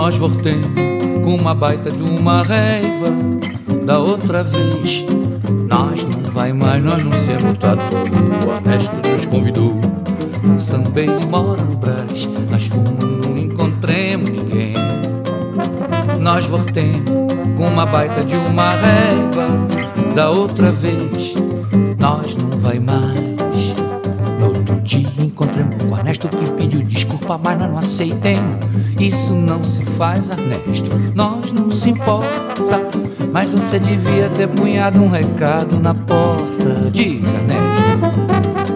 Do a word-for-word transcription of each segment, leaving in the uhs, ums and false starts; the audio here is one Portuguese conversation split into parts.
Nós voltemos com uma baita de uma raiva. Da outra vez nós não vai mais, nós não semos tatu. O Ernesto nos convidou, um samba ele mora no Brás. Nós fomos, não encontremos ninguém. Nós voltemos com uma baita de uma raiva. Da outra vez nós não vai mais. No outro dia encontramos o Ernesto que pediu desculpa, mas nós não aceitemos. Isso não se faz, Ernesto, nós não se importa. Mas você devia ter punhado um recado na porta. Diz, Ernesto.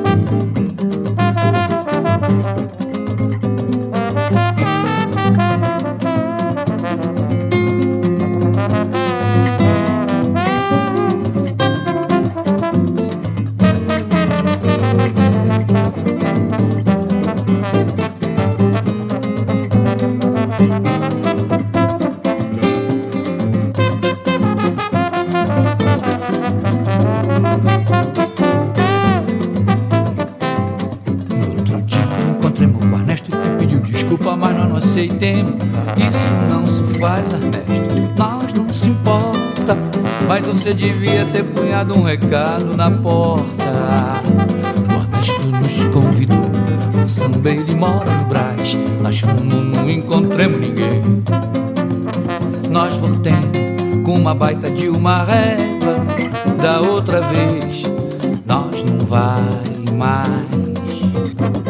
Desculpa, mas nós não aceitemos. Isso não se faz, Ernesto, nós não se importa. Mas você devia ter punhado um recado na porta. O Ernesto nos convidou, um samba ele mora no Brás. Nós fomos, não encontremos ninguém. Nós voltemos com uma baita de uma régua. Da outra vez nós não vai mais.